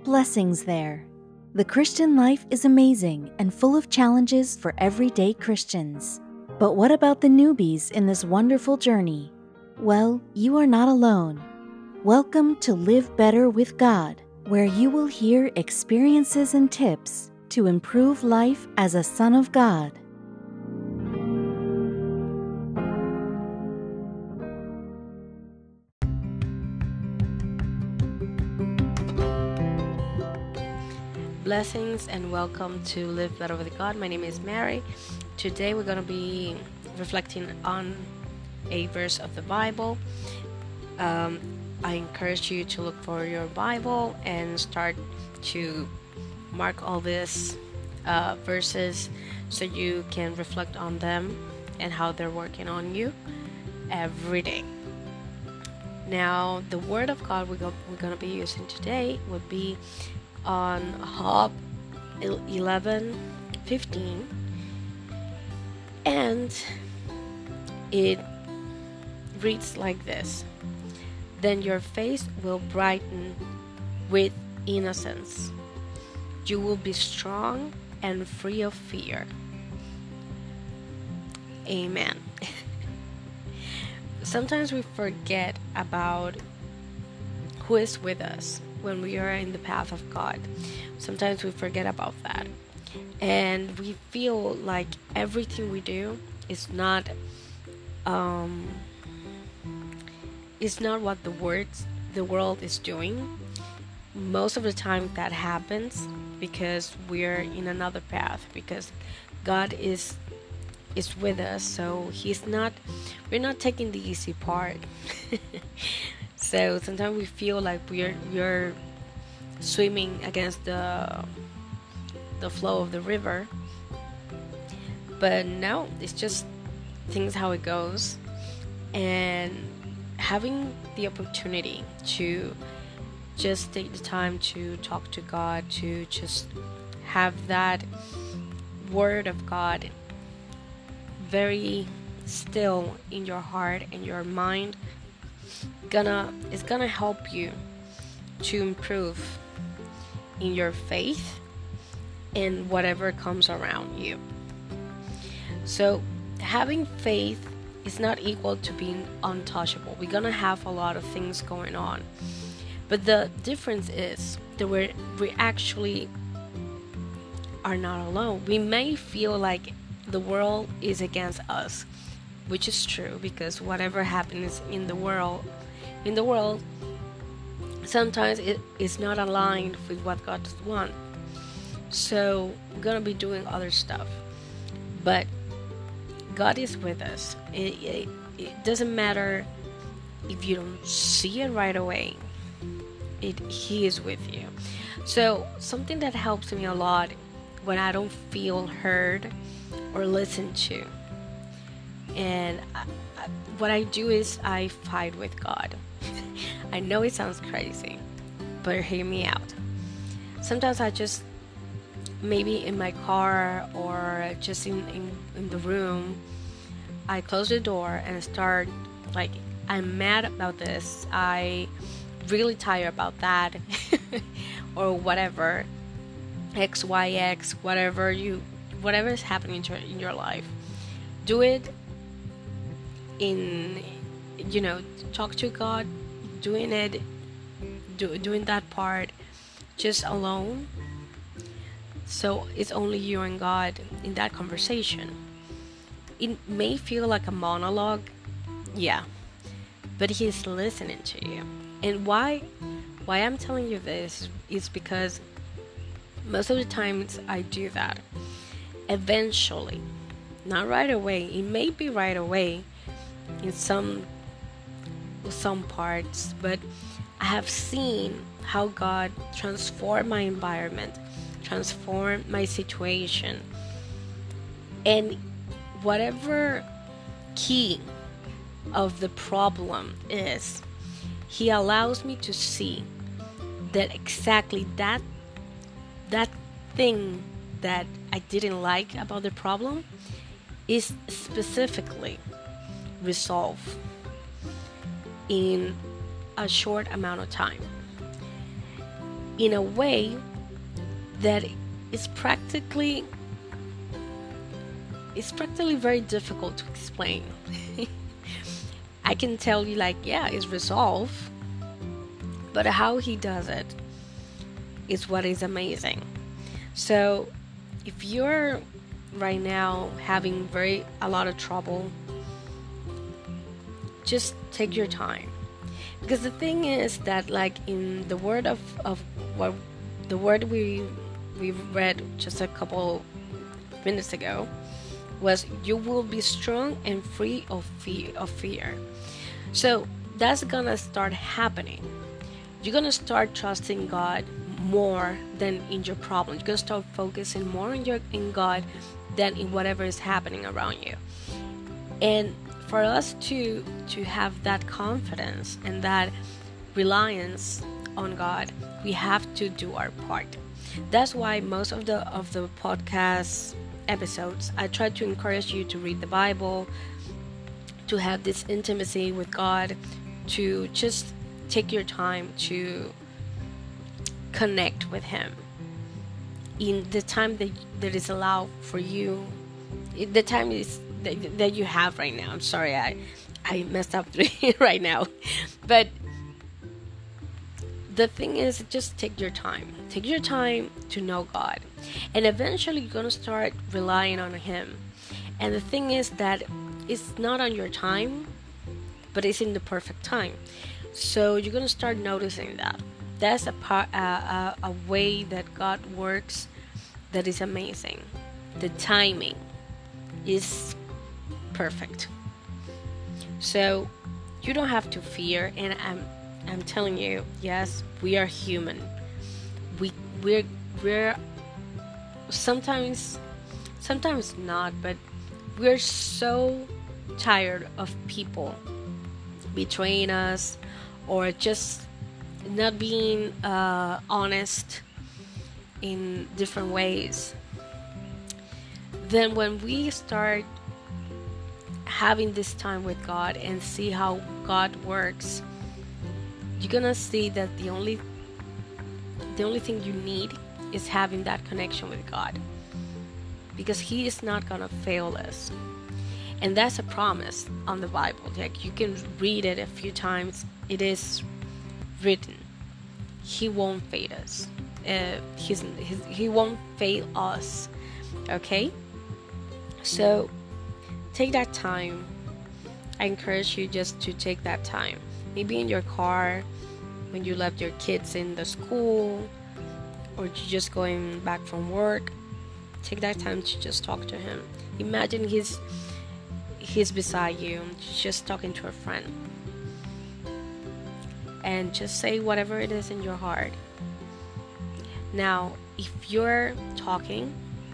Blessings there. The Christian life is amazing and full of challenges for everyday Christians. But what about the newbies in this wonderful journey? Well, you are not alone. Welcome to Live Better with God, where you will hear experiences and tips to improve life as a son of God. Blessings and welcome to Live Better with God. My name is Mary. Today we're going to be reflecting on a verse of the Bible. I encourage you to look for your Bible and start to mark all these verses so you can reflect on them and how they're working on you every day. Now, the Word of God we're going to be using today would be on Job 11:15, and it reads like this: "Then your face will brighten with innocence. You will be strong and free of fear." Amen. Sometimes we forget about who is with us when we are in the path of God. Sometimes we forget about that, and we feel like everything we do is not what the world is doing. Most of the time that happens because we're in another path, because God is with us, so we're not taking the easy part. So sometimes we feel like we're swimming against the flow of the river, but no, it's just things how it goes. And having the opportunity to just take the time to talk to God, to just have that Word of God very still in your heart and your mind, it's gonna help you to improve in your faith and whatever comes around you. So having faith is not equal to being untouchable. We're gonna have a lot of things going on, but the difference is that we actually are not alone. We may feel like the world is against us, which is true, because whatever happens in the world, sometimes it is not aligned with what God wants. So we're gonna be doing other stuff, but God is with us. It doesn't matter if you don't see it right away. He is with you. So something that helps me a lot when I don't feel heard or listened to, and what I do is I fight with God. I know it sounds crazy, but hear me out. Sometimes I just, maybe in my car or just in the room, I close the door and start like, I'm mad about this, I really tired about that, or whatever, XYX, whatever is happening in your life. Do it talk to God, doing that part just alone. So it's only you and God in that conversation. It may feel like a monologue, yeah, but He's listening to you. And why I'm telling you this is because most of the times I do that. Eventually, not right away. It may be right away in some parts, but I have seen how God transformed my environment, transformed my situation, and whatever key of the problem is, He allows me to see that exactly that thing that I didn't like about the problem is specifically resolved in a short amount of time. in a way that is practically very difficult to explain. I can tell you, like, yeah, it's resolved, but how he does it is what is amazing. So if you're right now having a lot of trouble, just take your time. Because the thing is that, like, in the word of what the word we read just a couple minutes ago was, you will be strong and free of fear. So that's gonna start happening. You're gonna start trusting God more than in your problem. You're gonna start focusing more in God than in whatever is happening around you. And for us to have that confidence and that reliance on God, we have to do our part. That's why most of the podcast episodes, I try to encourage you to read the Bible, to have this intimacy with God, to just take your time to connect with Him in the time that is allowed for you. The time is that you have right now. I'm sorry, I messed up right now, but the thing is, just take your time. Take your time to know God, and eventually you're gonna start relying on Him. And the thing is that it's not on your time, but it's in the perfect time. So you're gonna start noticing that. That's a way that God works that is amazing. The timing is perfect. So you don't have to fear. And I'm telling you, yes, we are human. We're sometimes not, but we're so tired of people betraying us or just not being honest in different ways. Then when we start having this time with God and see how God works, you're gonna see that the only thing you need is having that connection with God, because He is not gonna fail us. And that's a promise on the Bible. Like, you can read it a few times. It is written. He won't fail us. He won't fail us. Okay? So take that time. I encourage you just to take that time. Maybe in your car, when you left your kids in the school, or you're just going back from work. Take that time to just talk to Him. Imagine He's beside you, just talking to a friend. And just say whatever it is in your heart. Now, if you're talking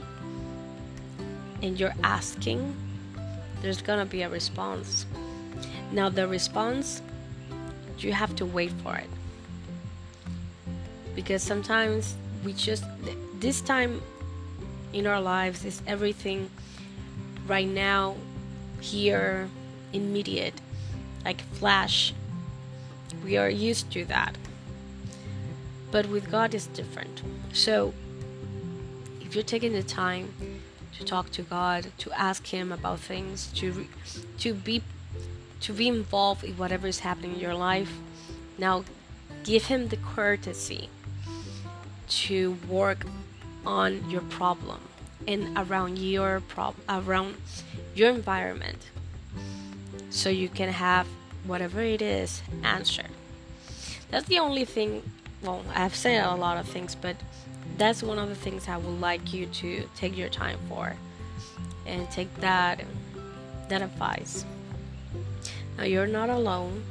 and you're asking, there's gonna be a response. Now, the response, you have to wait for it. Because sometimes this time in our lives is everything right now, here, immediate, like flash. We are used to that. But with God, it's different. So if you're taking the time to talk to God, to ask Him about things, to be involved in whatever is happening in your life, now give Him the courtesy to work on your problem and around your environment, so you can have whatever it is answered. That's the only thing. Well, I've said a lot of things, but that's one of the things I would like you to take your time for, and take that advice. Now, you're not alone,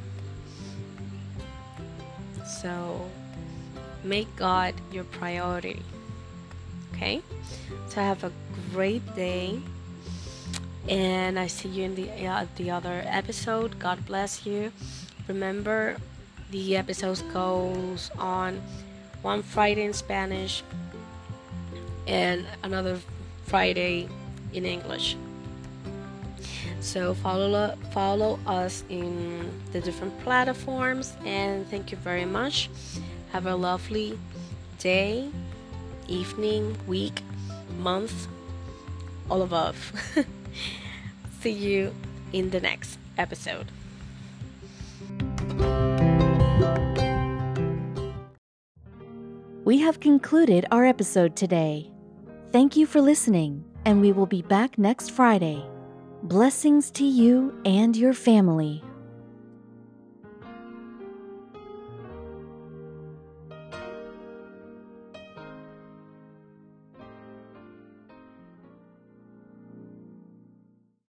so make God your priority. Okay? So have a great day, and I see you in the other episode. God bless you. Remember, the episodes goes on one Friday in Spanish and another Friday in English. So follow us in the different platforms, and thank you very much. Have a lovely day, evening, week, month, all above. See you in the next episode. We have concluded our episode today. Thank you for listening, and we will be back next Friday. Blessings to you and your family.